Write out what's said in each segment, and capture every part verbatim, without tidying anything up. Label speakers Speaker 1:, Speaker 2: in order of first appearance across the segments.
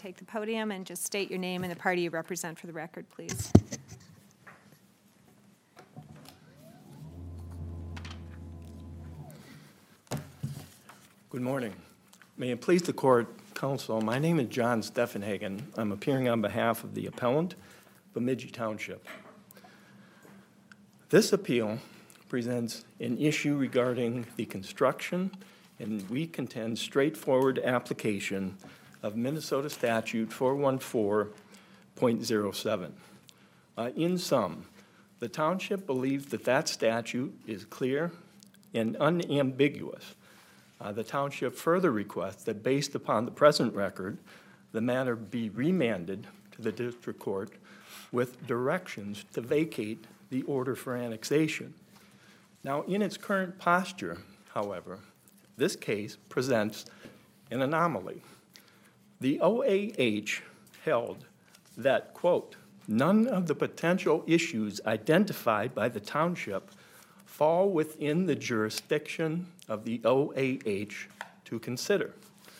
Speaker 1: take the podium and just state your name and the party you represent for the record, please.
Speaker 2: Good morning. May it please the Court, Counsel, my name is John Steffenhagen. I'm appearing on behalf of the appellant, Bemidji Township. This appeal presents an issue regarding the construction and we contend straightforward application of Minnesota Statute four one four point zero seven. Uh, in sum, the township believes that that statute is clear and unambiguous. Uh, the township further requests that based upon the present record, the matter be remanded to the district court with directions to vacate the order for annexation. Now, in its current posture, however, this case presents an anomaly. The O A H held that, quote, none of the potential issues identified by the township fall within the jurisdiction of the O A H to consider.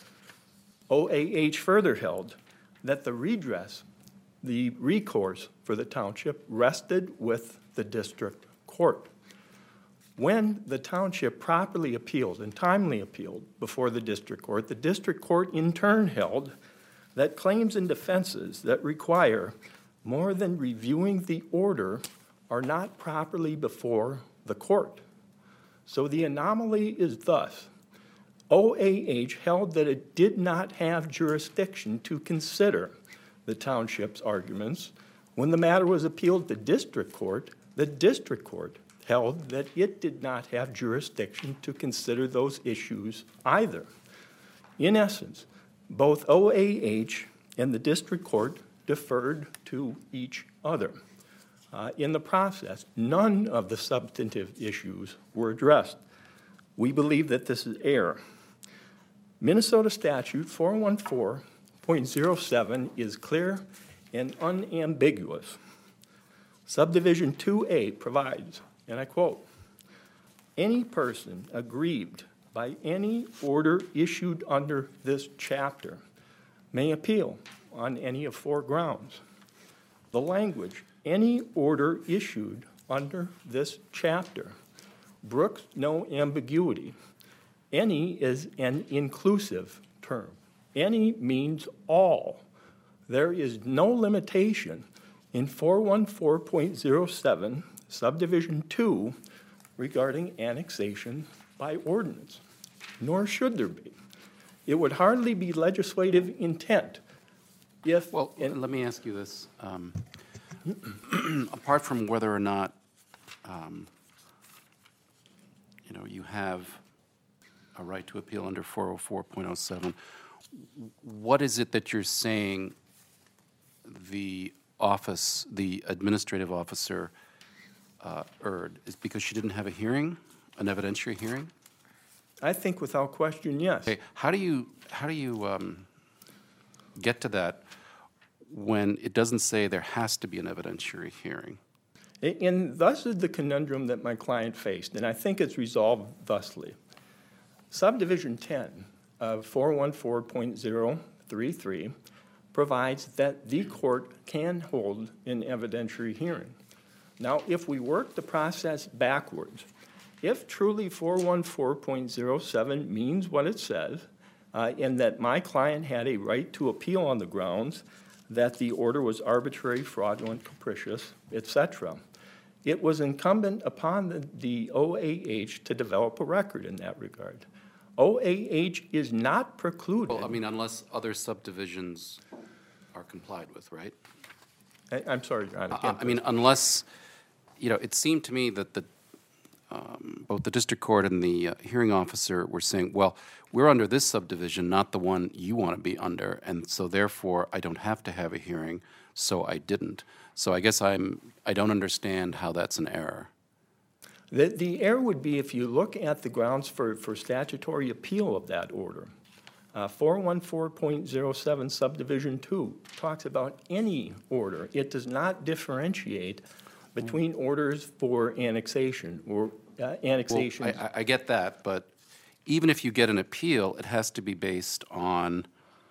Speaker 2: O A H further held that the redress, the recourse for the township rested with the district court. When the township properly appealed and timely appealed before the district court, the district court in turn held that claims and defenses that require more than reviewing the order are not properly before the court. So the anomaly is thus: O A H held that it did not have jurisdiction to consider the township's arguments. When the matter was appealed to district court, the district court held that it did not have jurisdiction to consider those issues either. In essence, both O A H and the district court deferred to each other. Uh, in the process, none of the substantive issues were addressed. We believe that this is error. Minnesota Statute four one four point zero seven is clear and unambiguous. Subdivision two A provides, and I quote, any person aggrieved by any order issued under this chapter may appeal on any of four grounds. The language, any order issued under this chapter, brooks no ambiguity. Any is an inclusive term. Any means all. There is no limitation in four one four point zero seven, subdivision two, regarding annexation by ordinance, nor should there be. It would hardly be legislative intent if...
Speaker 3: Well, let me ask you this. Um, apart from whether or not, um, you know, you have a right to appeal under four oh four point oh seven, what is it that you're saying the office, the administrative officer, uh, erred? Is because she didn't have a hearing, an evidentiary hearing?
Speaker 2: I think without question, yes.
Speaker 3: Okay. How do you how do you um, get to that when it doesn't say there has to be an evidentiary hearing?
Speaker 2: And thus is the conundrum that my client faced, and I think it's resolved thusly. Subdivision ten of four one four point zero three three provides that the court can hold an evidentiary hearing. Now, if we work the process backwards, if truly four one four point zero seven means what it says, uh, and that my client had a right to appeal on the grounds that the order was arbitrary, fraudulent, capricious, et cetera, it was incumbent upon the, the O A H to develop a record in that regard. O A H is not precluded.
Speaker 3: Well, I mean, unless other subdivisions are complied with, right?
Speaker 2: I, I'm sorry, John. I,
Speaker 3: Uh, I mean, unless, you know, it seemed to me that the um, both the district court and the uh, hearing officer were saying, well, we're under this subdivision, not the one you want to be under, and so therefore I don't have to have a hearing, so I didn't. So I guess I'm, I don't understand how that's an error.
Speaker 2: The, the error would be if you look at the grounds for, for statutory appeal of that order. Uh, four one four point zero seven subdivision two talks about any order. It does not differentiate between orders for annexation or uh, annexation.
Speaker 3: Well, I, I get that, but even if you get an appeal, it has to be based on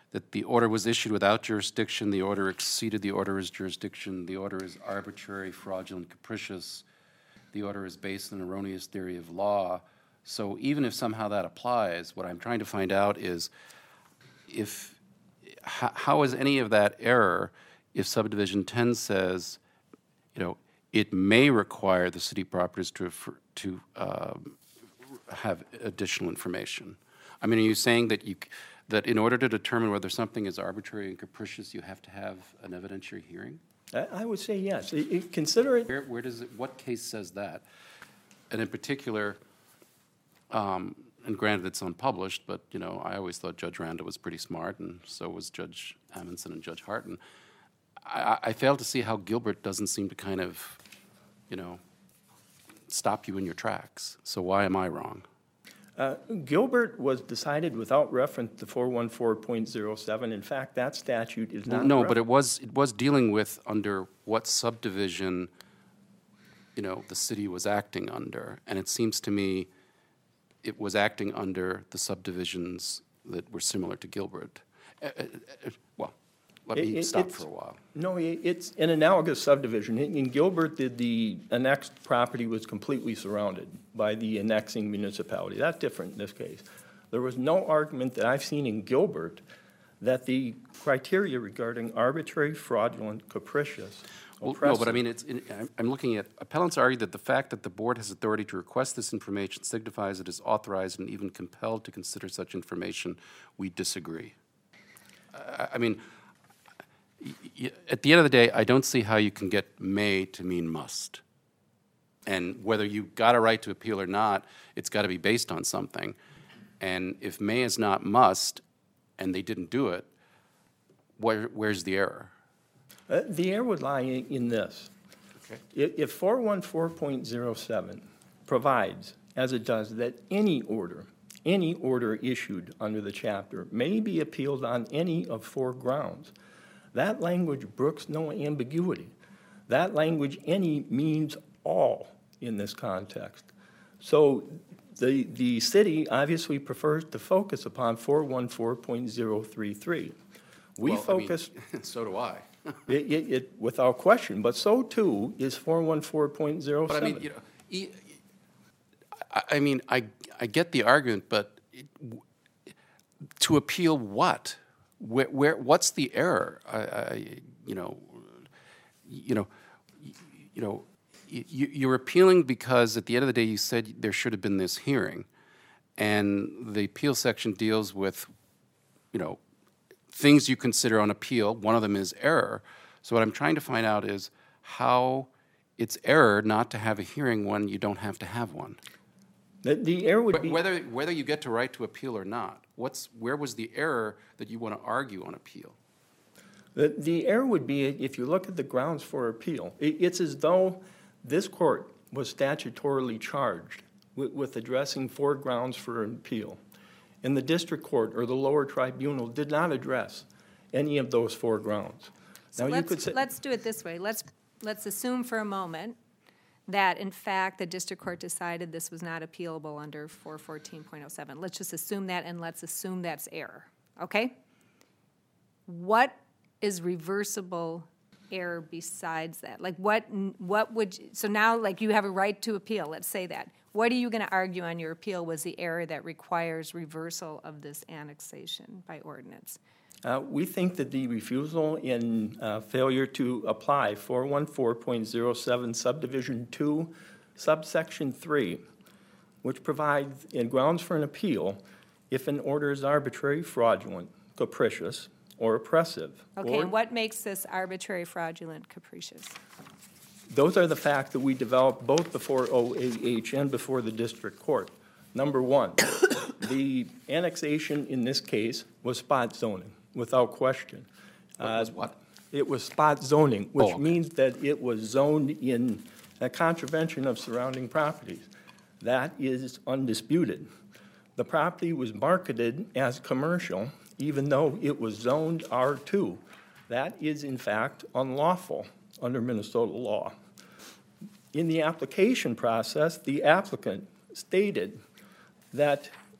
Speaker 3: that the order was issued without jurisdiction, the order exceeded the order's jurisdiction, the order is arbitrary, fraudulent, capricious, the order is based on an erroneous theory of law. So even if somehow that applies, what I'm trying to find out is if, how, how is any of that error if subdivision ten says, you know, it may require the city properties to, refer, to um, have additional information? I mean, are you saying that you, that in order to determine whether something is arbitrary and capricious, you have to have an evidentiary hearing?
Speaker 2: I, I would say yes. It, it, consider it.
Speaker 3: Where, where does it, what case says that? And in particular, um, and granted it's unpublished, but, you know, I always thought Judge Randa was pretty smart, and so was Judge Amundsen and Judge Harton. I, I fail to see how Gilbert doesn't seem to kind of, you know, stop you in your tracks. So why am I wrong?
Speaker 2: Uh, Gilbert was decided without reference to four one four point oh seven. In fact, that statute is not.
Speaker 3: No, but it was it was dealing with under what subdivision, you know, the city was acting under, and it seems to me it was acting under the subdivisions that were similar to Gilbert. Uh, uh, uh, well, let me
Speaker 2: It-
Speaker 3: stop
Speaker 2: it's-
Speaker 3: for a while.
Speaker 2: No, i- it's an analogous subdivision. In in Gilbert, the, the annexed property was completely surrounded by the annexing municipality. That's different in this case. There was no argument that I've seen in Gilbert that the criteria regarding arbitrary, fraudulent, capricious,
Speaker 3: Well, no,
Speaker 2: oppressive.
Speaker 3: but I mean, it's, in- I'm- I'm looking at, appellants argue that the fact that the board has authority to request this information signifies it is authorized and even compelled to consider such information. We disagree. I, I mean, y- y- at the end of the day, I don't see how you can get may to mean must. And whether you got a right to appeal or not, it's got to be based on something. And if may is not must, and they didn't do it, where, where's the error?
Speaker 2: Uh, The error would lie in in this.
Speaker 3: Okay.
Speaker 2: If, if four one four point oh seven provides, as it does, that any order, any order issued under the chapter may be appealed on any of four grounds, that language brooks no ambiguity. That language, any, means all in this context. So the, the city obviously prefers to focus upon four one four point oh three three. We
Speaker 3: Well, I mean,
Speaker 2: focus.
Speaker 3: so do I.
Speaker 2: It, it, it, without question, but so too is four one four point oh seven.
Speaker 3: But I mean, you know, e- I, I mean, I, I get the argument, but it, w- to appeal what? Where, where, what's the error? I, I, you know, you know, y- you know, y- you, you're appealing because at the end of the day, you said there should have been this hearing, and the appeal section deals with, you know, things you consider on appeal. One of them is error. So what I'm trying to find out is how it's error not to have a hearing when you don't have to have one.
Speaker 2: The, the error would
Speaker 3: Wh-
Speaker 2: be,
Speaker 3: Whether, whether you get to right to appeal or not, what's, where was the error that you want to argue on appeal?
Speaker 2: the, the error would be if you look at the grounds for appeal. It, it's as though this court was statutorily charged with, with addressing four grounds for an appeal. And the district court or the lower tribunal did not address any of those four grounds.
Speaker 1: So
Speaker 2: Now, you could
Speaker 1: let's,
Speaker 2: say,
Speaker 1: let's do it this way. Let's, let's assume for a moment that, in fact, the district court decided this was not appealable under four fourteen point oh seven. Let's just assume that, and let's assume that's error, okay? What is reversible error besides that? Like, what, what would, you- so now, like, you have a right to appeal, let's say that. What are you going to argue on your appeal was the error that requires reversal of this annexation by ordinance?
Speaker 2: Uh, we think that the refusal in uh, failure to apply four one four point oh seven subdivision two, subsection three, which provides in grounds for an appeal if an order is arbitrary, fraudulent, capricious, or oppressive.
Speaker 1: Okay,
Speaker 2: or-
Speaker 1: and what makes this arbitrary, fraudulent, capricious?
Speaker 2: Those are the facts that we developed both before O A H and before the district court. Number one, the annexation in this case was spot zoning, without question.
Speaker 3: What
Speaker 2: Uh,
Speaker 3: was what?
Speaker 2: It was spot zoning, which
Speaker 3: Oh, okay.
Speaker 2: means that it was zoned in a contravention of surrounding properties. That is undisputed. The property was marketed as commercial, even though it was zoned R two. That is, in fact, unlawful under Minnesota law. In the application process, the applicant stated that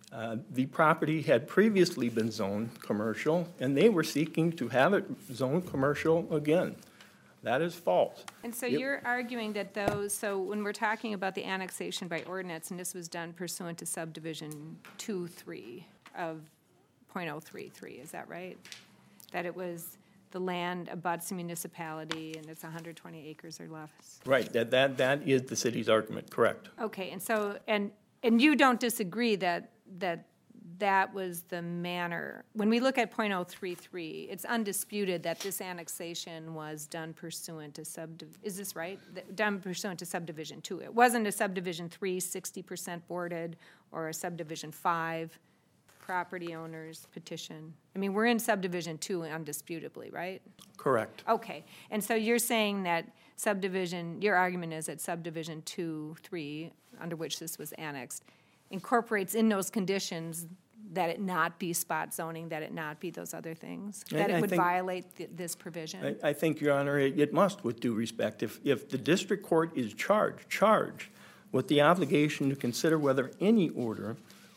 Speaker 2: Uh, The property had previously been zoned commercial, and they were seeking to have it zoned commercial again. That is false.
Speaker 1: And so
Speaker 2: Yep.
Speaker 1: you're arguing that those, so when we're talking about the annexation by ordinance, and this was done pursuant to subdivision two, three of point oh three three, is that right? That it was the land abuts a municipality and it's one hundred twenty acres or less?
Speaker 2: Right, that, that, that is the city's argument, correct.
Speaker 1: Okay, and so, and, and you don't disagree that, that that was the manner, when we look at point oh three three, it's undisputed that this annexation was done pursuant to subdiv, is this right? That- Done pursuant to subdivision two. It wasn't a subdivision three, sixty percent boarded, or a subdivision five, property owners petition. I mean, we're in subdivision two undisputably, right?
Speaker 2: Correct.
Speaker 1: Okay, and so you're saying that subdivision, your argument is that subdivision two, three, under which this was annexed, incorporates in those conditions that it not be spot zoning, that it not be those other things?
Speaker 2: I-
Speaker 1: That
Speaker 2: I
Speaker 1: it would
Speaker 2: think-
Speaker 1: violate th- this provision?
Speaker 2: I, I think, Your Honor, it, it must with due respect. If, if the district court is charged, charged with the obligation to consider whether any order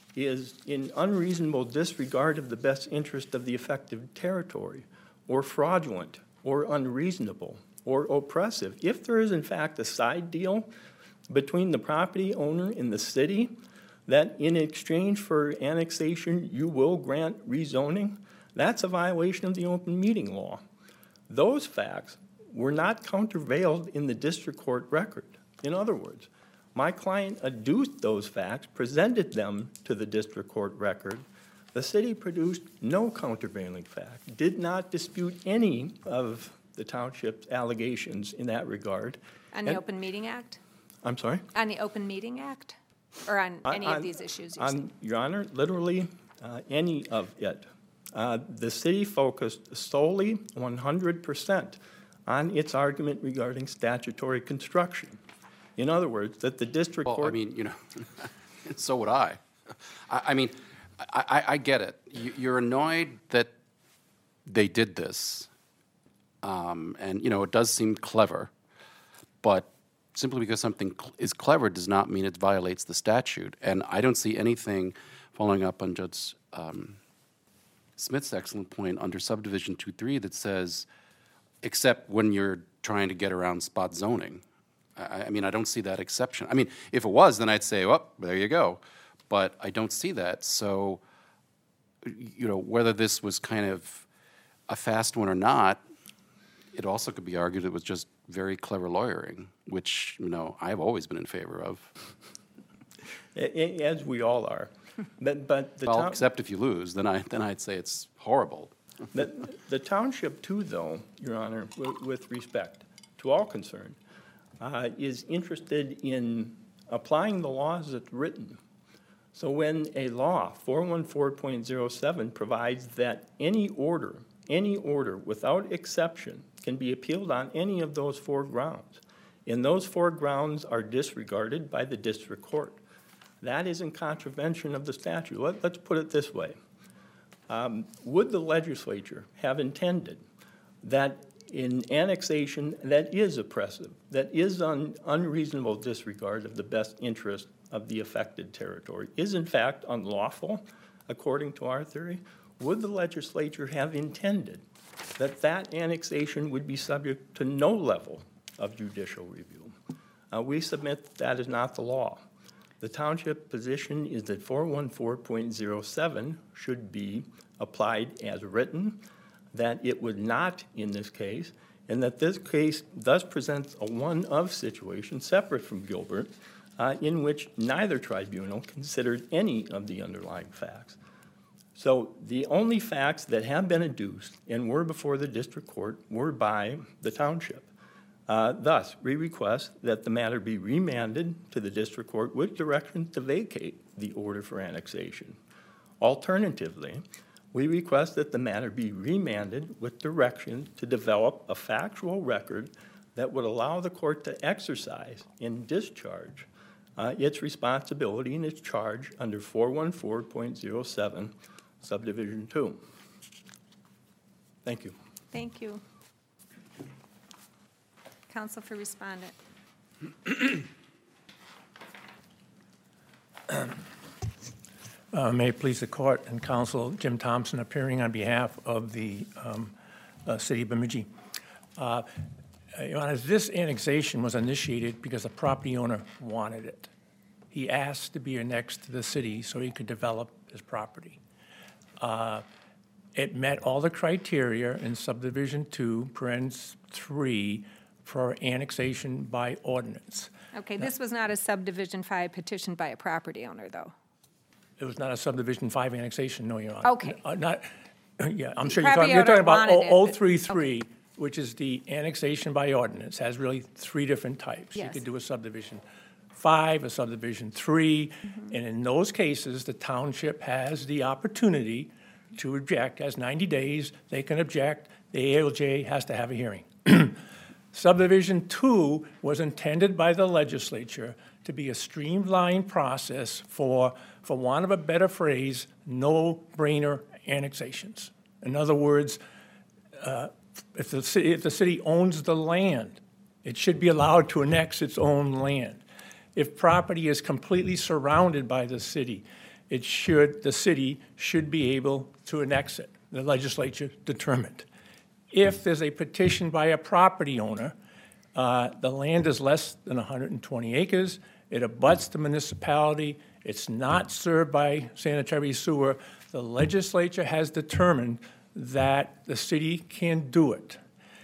Speaker 2: is in unreasonable disregard of the best interest of the affected territory, or fraudulent, or unreasonable, or oppressive, if there is in fact a side deal between the property owner and the city, that in exchange for annexation, you will grant rezoning, that's a violation of the open meeting law. Those facts were not countervailed in the district court record. In other words, my client adduced those facts, presented them to the district court record. The city produced no countervailing fact, did not dispute any of the township's allegations in that regard.
Speaker 1: On the
Speaker 2: And-
Speaker 1: Open Meeting Act?
Speaker 2: I'm sorry?
Speaker 1: On the Open Meeting Act? Or on any
Speaker 2: On-
Speaker 1: of these issues you're
Speaker 2: on-
Speaker 1: saying?
Speaker 2: Your Honor, literally, uh, any of it. Uh, The city focused solely one hundred percent on its argument regarding statutory construction. In other words, that the district
Speaker 3: Well, I
Speaker 2: court...
Speaker 3: mean, you know, so would I. I, I mean, I, I, I get it. You, you're annoyed that they did this, um, and, you know, it does seem clever, but simply because something cl- is clever does not mean it violates the statute. And I don't see anything, following up on Judge um, Smith's excellent point, under subdivision two three that says, except when you're trying to get around spot zoning. I, I mean, I don't see that exception. I mean, if it was, then I'd say, well, there you go. But I don't see that. So, you know, whether this was kind of a fast one or not, it also could be argued it was just very clever lawyering, which, you know, I've always been in favor of.
Speaker 2: a- a- As we all are. But, but the
Speaker 3: Well,
Speaker 2: town...
Speaker 3: except if you lose, then I, then I'd say it's horrible.
Speaker 2: The, the township too, though, Your Honor, with, with respect to all concerned, uh, is interested in applying the laws that's written. So when a law, four one four point oh seven, provides that any order, any order without exception can be appealed on any of those four grounds, and those four grounds are disregarded by the district court, that is in contravention of the statute. Let, let's put it this way. Um, would the legislature have intended that in annexation that is oppressive, that is un, unreasonable disregard of the best interest of the affected territory, is in fact unlawful, according to our theory? Would the legislature have intended that that annexation would be subject to no level of judicial review? Uh, we submit that, that is not the law. The township position is that four one four point oh seven should be applied as written, that it would not in this case, and that this case thus presents a one-of situation separate from Gilbert, uh, in which neither tribunal considered any of the underlying facts. So the only facts that have been adduced and were before the district court were by the township. Uh, thus, we request that the matter be remanded to the district court with direction to vacate the order for annexation. Alternatively, we request that the matter be remanded with direction to develop a factual record that would allow the court to exercise and discharge uh, its responsibility and its charge under four one four point oh seven, subdivision two. Thank you.
Speaker 1: Thank you. Counsel for respondent.
Speaker 4: Uh, May it please the court and counsel, Jim Thompson, appearing on behalf of the um, uh, city of Bemidji. Uh, Your Honor, this annexation was initiated because the property owner wanted it. He asked to be annexed to the city so he could develop his property. Uh, It met all the criteria in subdivision two, parens three, for annexation by ordinance.
Speaker 1: Okay, this was not a subdivision five petition by a property owner, though.
Speaker 4: It was not a subdivision five annexation, no, Your Honor.
Speaker 1: Okay.
Speaker 4: Uh, Not, yeah, I'm sure you're
Speaker 1: Property
Speaker 4: talking, you're talking
Speaker 1: owner
Speaker 4: about
Speaker 1: wanted it,
Speaker 4: oh
Speaker 1: but-
Speaker 4: three three, which is the annexation by ordinance, has really three different types. You
Speaker 1: Yes.
Speaker 4: could do a subdivision five, a subdivision three,
Speaker 1: Mm-hmm.
Speaker 4: and in those cases, the township has the opportunity to object, has ninety days, they can object, the A L J has to have a hearing. Subdivision two was intended by the legislature to be a streamlined process for, for want of a better phrase, no-brainer annexations. In other words, uh, if the city, if the city owns the land, it should be allowed to annex its own land. If property is completely surrounded by the city, it should, the city should be able to annex it, the legislature determined. If there's a petition by a property owner, uh, the land is less than one hundred twenty acres, it abuts the municipality, it's not served by sanitary sewer, the legislature has determined that the city can do it.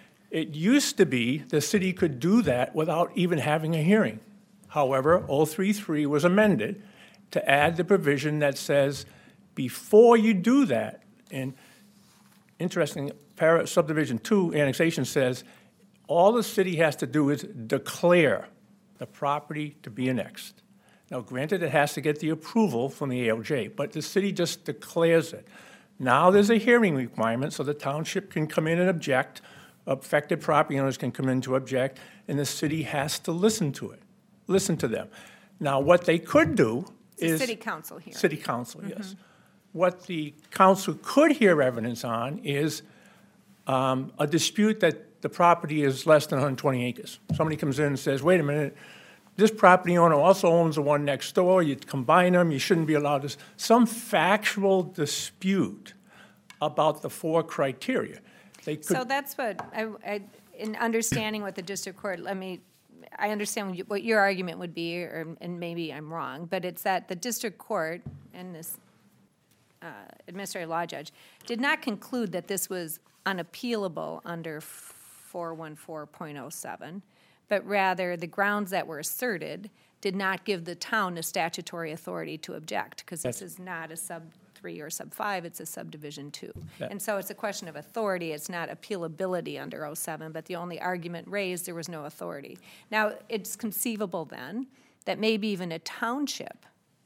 Speaker 4: It used to be the city could do that without even having a hearing. However, oh three three was amended to add the provision that says, before you do that, and interesting, para subdivision two annexation says, all the city has to do is declare the property to be annexed. Now, granted, it has to get the approval from the A L J, but the city just declares it. Now there's a hearing requirement, so the township can come in and object, affected property owners can come in to object, and the city has to listen to it, listen to them. Now, what they could do
Speaker 1: It's a
Speaker 4: is...
Speaker 1: city council here.
Speaker 4: City council, yes. What the council could hear evidence on is um, a dispute that the property is less than one hundred twenty acres. Somebody comes in and says, wait a minute, this property owner also owns the one next door, you combine them, you shouldn't be allowed to... Some factual dispute about the four criteria. They could...
Speaker 1: So that's what, I, I, in understanding what the district court, let me, I understand what you- what your argument would be, or, and maybe I'm wrong, but it's that the district court and this uh, administrative law judge did not conclude that this was unappealable under four one four point oh seven, but rather the grounds that were asserted did not give the town the statutory authority to object, because this
Speaker 4: That's-
Speaker 1: is not a sub three or sub five, it's a subdivision two.
Speaker 4: That-
Speaker 1: And so it's a question of authority, it's not appealability under oh seven, but the only argument raised, there was no authority. Now, it's conceivable then that maybe even a township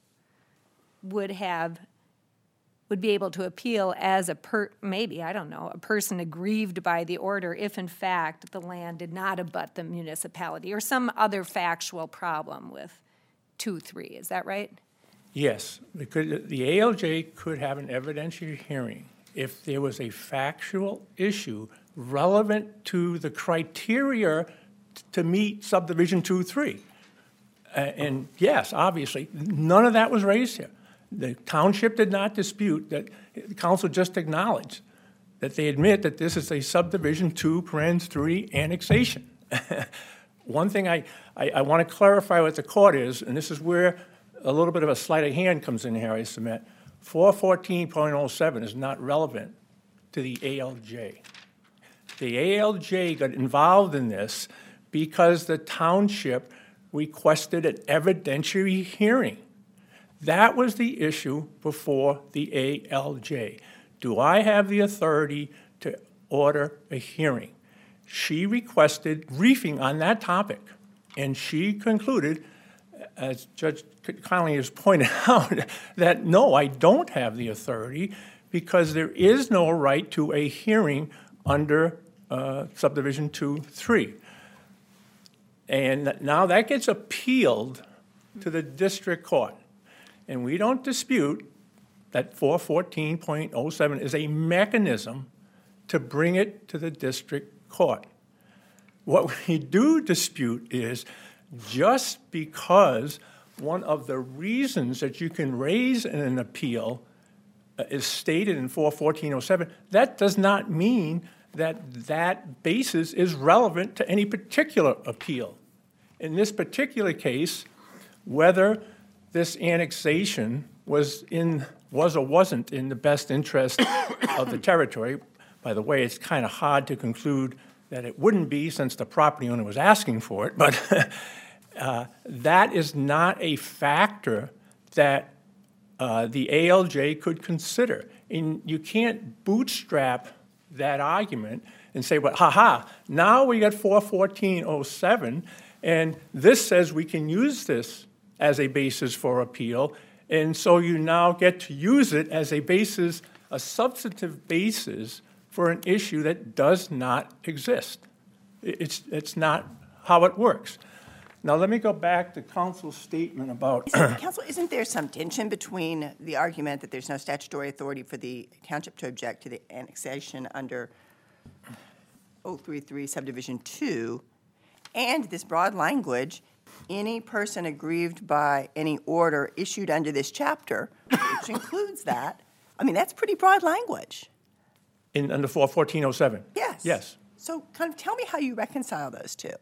Speaker 1: would have, would be able to appeal as a per, maybe, I don't know, a person aggrieved by the order if in fact the land did not abut the municipality, or some other factual problem with two, three, is that right?
Speaker 4: Yes, because the A L J could have an evidentiary hearing if there was a factual issue relevant to the criteria to meet subdivision two, three. Uh, And yes, obviously, none of that was raised here. The township did not dispute that, the council just acknowledged that they admit that this is a subdivision two, parens three annexation. One thing I, I, I want to clarify what the court is, and this is where a little bit of a sleight of hand comes in here, I submit. four fourteen point oh seven is not relevant to the A L J. The A L J got involved in this because the township requested an evidentiary hearing. That was the issue before the A L J. Do I have the authority to order a hearing? She requested briefing on that topic, and she concluded, as Judge Connolly has pointed out, that no, I don't have the authority because there is no right to a hearing under uh, subdivision two, three. And now that gets appealed to the district court. And we don't dispute that four fourteen point oh seven is a mechanism to bring it to the district court. What we do dispute is just because one of the reasons that you can raise in an appeal uh, is stated in four fourteen oh seven, that does not mean that that basis is relevant to any particular appeal. In this particular case, whether this annexation was in, was or wasn't in the best interest of the territory, by the way, it's kind of hard to conclude that it wouldn't be since the property owner was asking for it, but uh, that is not a factor that uh, the A L J could consider. And you can't bootstrap that argument and say, well, ha-ha, now we got four fourteen oh seven, and this says we can use this as a basis for appeal, and so you now get to use it as a basis, a substantive basis for an issue that does not exist. It's, it's not how it works. Now, let me go back to counsel's statement about...
Speaker 5: Isn't, Counsel, isn't there some tension between the argument that there's no statutory authority for the township to object to the annexation under oh three three subdivision two and this broad language, any person aggrieved by any order issued under this chapter, which includes that? I mean, that's pretty broad language.
Speaker 4: In, under four fourteen oh seven?
Speaker 5: Yes.
Speaker 4: Yes.
Speaker 5: So kind of tell me how you reconcile those two.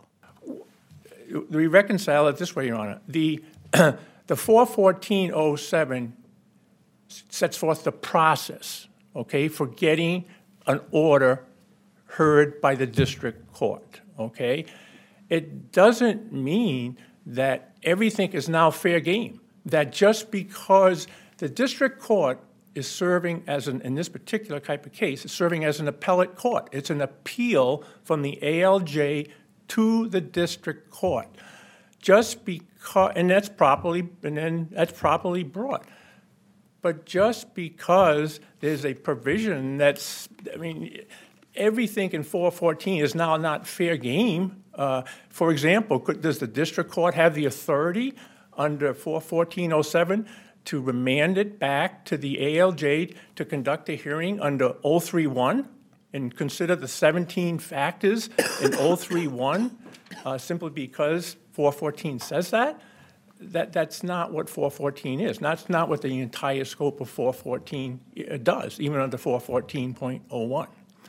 Speaker 4: We reconcile it this way, Your Honor. The, the four fourteen oh seven sets forth the process, okay, for getting an order heard by the district court, okay? It doesn't mean that everything is now fair game, that just because the district court is serving as an, in this particular type of case, is serving as an appellate court. It's an appeal from the A L J to the district court. Just because, and that's properly, and then that's properly brought. But just because there's a provision that's, I mean, everything in four fourteen is now not fair game. Uh, for example, could, does the district court have the authority under four fourteen oh seven to remand it back to the A L J to conduct a hearing under oh three one and consider the seventeen factors in oh three one uh, simply because four fourteen says that? That that's not what four fourteen is. That's not what the entire scope of four fourteen does, even under four fourteen point oh one.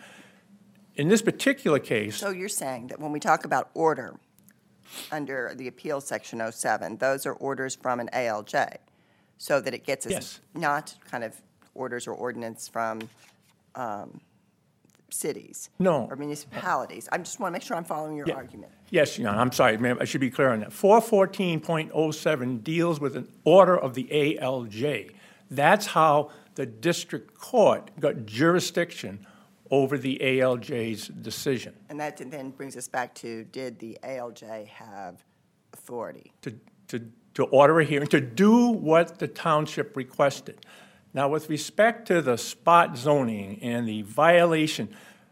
Speaker 4: In this particular case...
Speaker 5: So you're saying that when we talk about order under the appeal section oh seven, those are orders from an A L J, so that it gets us
Speaker 4: Yes.
Speaker 5: not kind of orders or ordinance from um, cities
Speaker 4: No.
Speaker 5: or municipalities. I just want to make sure I'm following your
Speaker 4: Yeah.
Speaker 5: argument.
Speaker 4: Yes, Your Honor, I'm sorry, ma'am, I should be clear on that. four fourteen point oh seven deals with an order of the A L J. That's how the district court got jurisdiction over the A L J's decision.
Speaker 5: And that then brings us back to, did the A L J have authority?
Speaker 4: to, to, to order a hearing, to do what the township requested. Now, with respect to the spot zoning and the violation,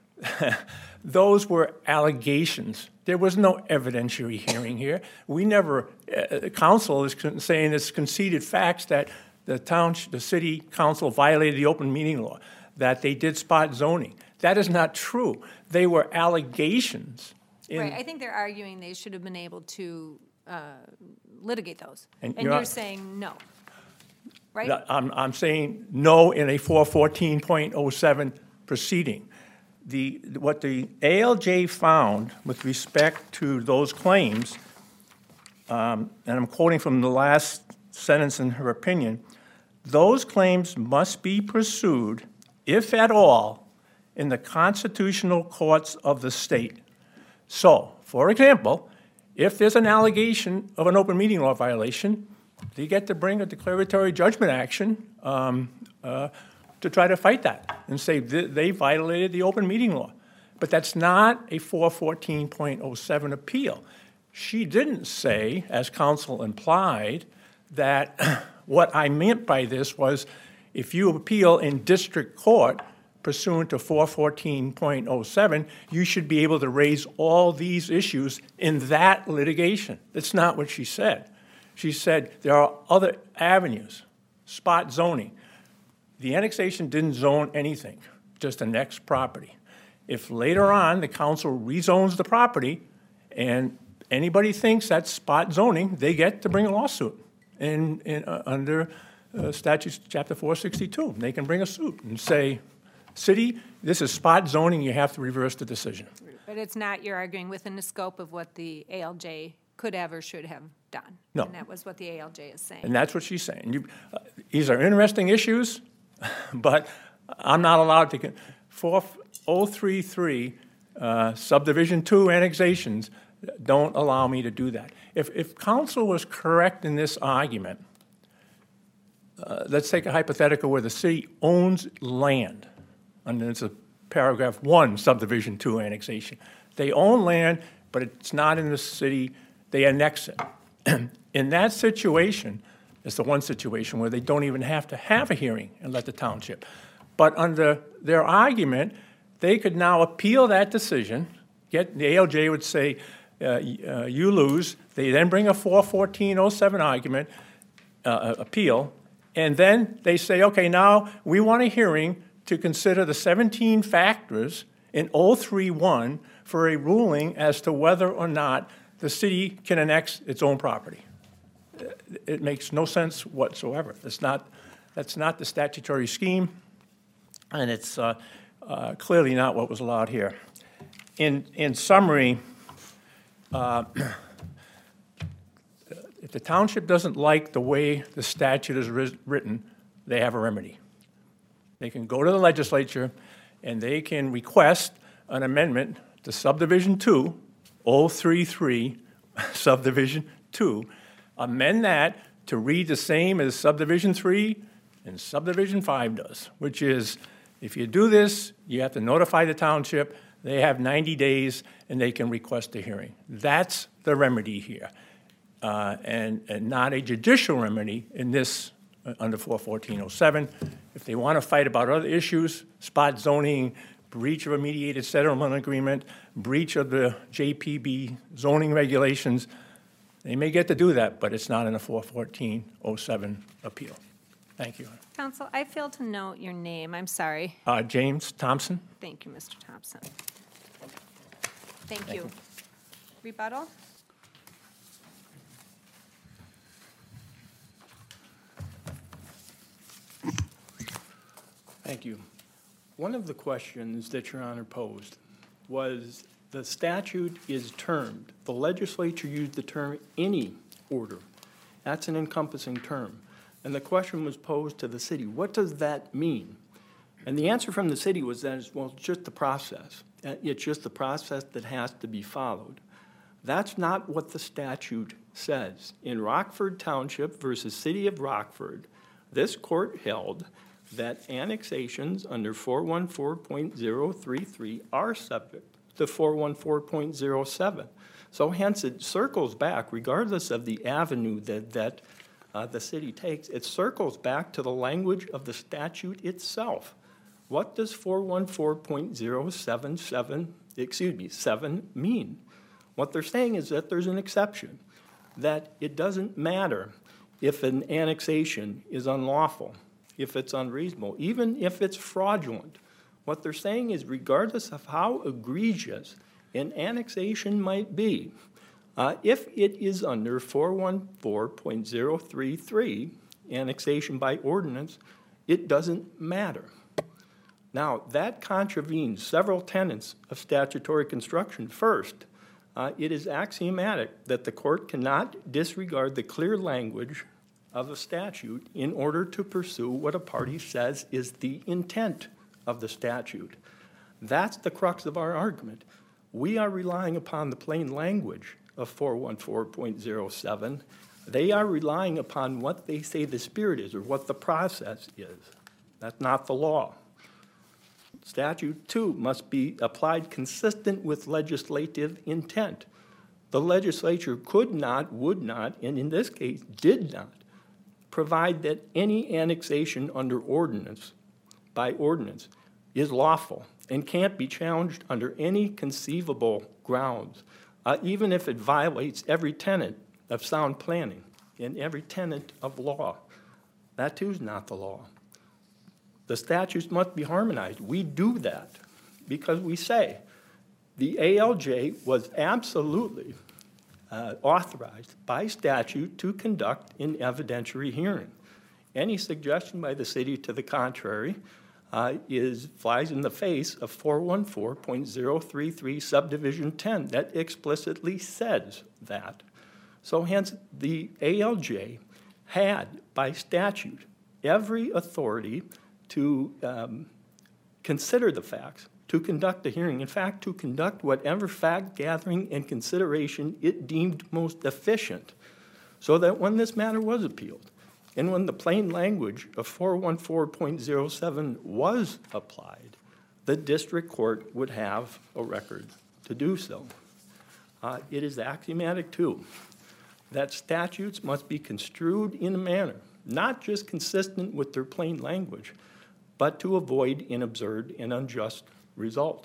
Speaker 4: those were allegations. There was no evidentiary hearing here. We never, uh, council is con- saying it's conceded facts that the town, the city council violated the open meeting law, that they did spot zoning. That is not true. They were allegations. in-
Speaker 1: Right, I think they're arguing they should have been able to uh, litigate those.
Speaker 4: And
Speaker 1: And
Speaker 4: you're
Speaker 1: you're
Speaker 4: not-
Speaker 1: saying no, right?
Speaker 4: That- I'm, I'm saying no in a four fourteen point oh seven proceeding. The, what the A L J found with respect to those claims, um, and I'm quoting from the last sentence in her opinion, those claims must be pursued, if at all, in the constitutional courts of the state. So, for example, if there's an allegation of an open meeting law violation, they get to bring a declaratory judgment action um, uh, to try to fight that and say th- they violated the open meeting law. But that's not a four fourteen point oh seven appeal. She didn't say, as counsel implied, that what I meant by this was if you appeal in district court pursuant to four fourteen point oh seven, you should be able to raise all these issues in that litigation. That's not what she said. She said there are other avenues, spot zoning. The annexation didn't zone anything, just annex property. If later on the council rezones the property and anybody thinks that's spot zoning, they get to bring a lawsuit. in, in, uh, under uh, statutes, chapter four sixty-two. They can bring a suit and say, city, this is spot zoning, you have to reverse the decision.
Speaker 1: But it's not, you're arguing within the scope of what the A L J could have or should have done.
Speaker 4: No.
Speaker 1: And that was what the A L J is saying.
Speaker 4: And that's what she's saying. You, uh, these are interesting issues, but I'm not allowed to, con- four oh three three uh, subdivision two annexations don't allow me to do that. If, if council was correct in this argument, uh, let's take a hypothetical where the city owns land, and it's a paragraph one subdivision two annexation. They own land, but it's not in the city, they annex it. In that situation, it's the one situation where they don't even have to have a hearing and let the township. But under their argument, they could now appeal that decision, get, the A L J would say, uh, uh, you lose. They then bring a four fourteen oh seven argument, uh, appeal, and then they say, okay, now we want a hearing to consider the seventeen factors in oh three one for a ruling as to whether or not the city can annex its own property. It makes no sense whatsoever. It's not, that's not the statutory scheme, and it's uh, uh, clearly not what was allowed here. In, in summary, uh, if the township doesn't like the way the statute is ris- written, they have a remedy. They can go to the legislature and they can request an amendment to subdivision two, oh three three, subdivision two, amend that to read the same as subdivision three and subdivision five does, which is, if you do this, you have to notify the township, they have ninety days, and they can request a hearing. That's the remedy here, uh, and, and not a judicial remedy in this, uh, under four fourteen oh seven. If they want to fight about other issues, spot zoning, breach of a mediated settlement agreement, breach of the J P B zoning regulations, they may get to do that, but it's not in a four fourteen oh seven appeal. Thank you.
Speaker 1: Counsel, I failed to note your name. I'm sorry.
Speaker 4: Uh, James Thompson?
Speaker 1: Thank you, Mister Thompson. Thank you. Rebuttal?
Speaker 2: Thank you. One of the questions that Your Honor posed was the statute is termed, the legislature used the term any order. That's an encompassing term. And the question was posed to the city, what does that mean? And the answer from the city was that, it's, well, it's just the process. It's just the process that has to be followed. That's not what the statute says. In Rockford Township versus City of Rockford, this court held that annexations under four fourteen point oh three three are subject to four fourteen point oh seven. So hence it circles back, regardless of the avenue that, that uh, the city takes, it circles back to the language of the statute itself. What does four fourteen point oh seven seven, excuse me, seven mean? What they're saying is that there's an exception, that it doesn't matter if an annexation is unlawful, if it's unreasonable, even if it's fraudulent. What they're saying is regardless of how egregious an annexation might be, uh, if it is under four fourteen point oh three three, annexation by ordinance, it doesn't matter. Now, that contravenes several tenets of statutory construction. First, uh, it is axiomatic that the court cannot disregard the clear language of a statute in order to pursue what a party says is the intent of the statute. That's the crux of our argument. We are relying upon the plain language of four fourteen point oh seven. They are relying upon what they say the spirit is or what the process is. That's not the law. Statute two must be applied consistent with legislative intent. The legislature could not, would not, and in this case did not, provide that any annexation under ordinance, by ordinance, is lawful and can't be challenged under any conceivable grounds, uh, even if it violates every tenet of sound planning and every tenet of law. That too is not the law. The statutes must be harmonized. We do that because we say the A L J was absolutely uh, authorized by statute to conduct an evidentiary hearing. Any suggestion by the city to the contrary uh, is, flies in the face of four one four point zero three three subdivision ten that explicitly says that. So hence, the A L J had, by statute, every authority to um, consider the facts, to conduct a hearing. In fact, to conduct whatever fact gathering and consideration it deemed most efficient, so that when this matter was appealed, and when the plain language of four one four point zero seven was applied, the district court would have a record to do so. Uh, it is axiomatic, too, that statutes must be construed in a manner not just consistent with their plain language, but to avoid an absurd and unjust result.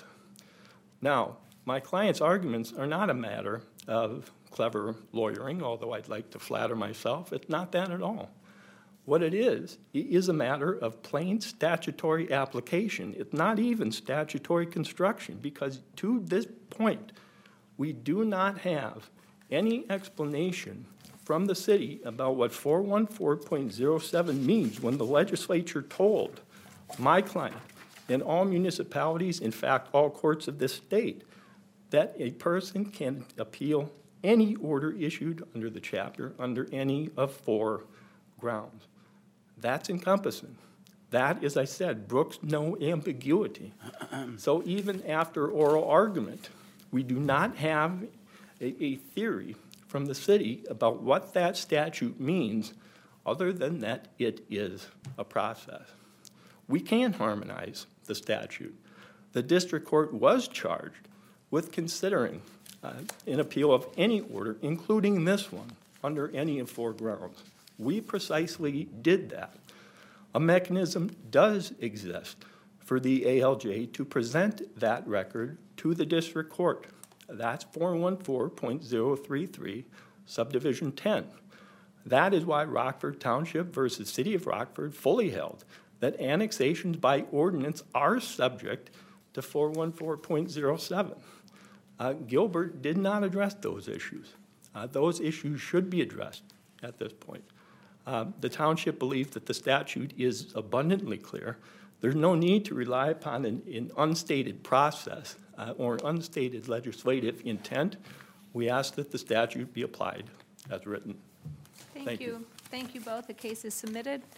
Speaker 2: Now, my client's arguments are not a matter of clever lawyering, although I'd like to flatter myself. It's not that at all. What it is, it is a matter of plain statutory application. It's not even statutory construction, because to this point, we do not have any explanation from the city about what four one four point zero seven means when the legislature told my client and all municipalities, in fact, all courts of this state, that a person can appeal any order issued under the chapter under any of four grounds. That's encompassing. That, as I said, brooks no ambiguity. So even after oral argument, we do not have a, a theory from the city about what that statute means, other than that it is a process. We can harmonize the statute. The district court was charged with considering uh, an appeal of any order, including this one, under any of four grounds. We precisely did that. A mechanism does exist for the A L J to present that record to the district court. That's four one four point zero three three, subdivision ten. That is why Rockford Township versus City of Rockford fully held that annexations by ordinance are subject to four one four point zero seven. Uh, Gilbert did not address those issues. Uh, those issues should be addressed at this point. Uh, the township believes that the statute is abundantly clear. There's no need to rely upon an, an unstated process uh, or unstated legislative intent. We ask that the statute be applied as written.
Speaker 1: Thank
Speaker 2: Thank you.
Speaker 1: you. Thank you both. The case is submitted.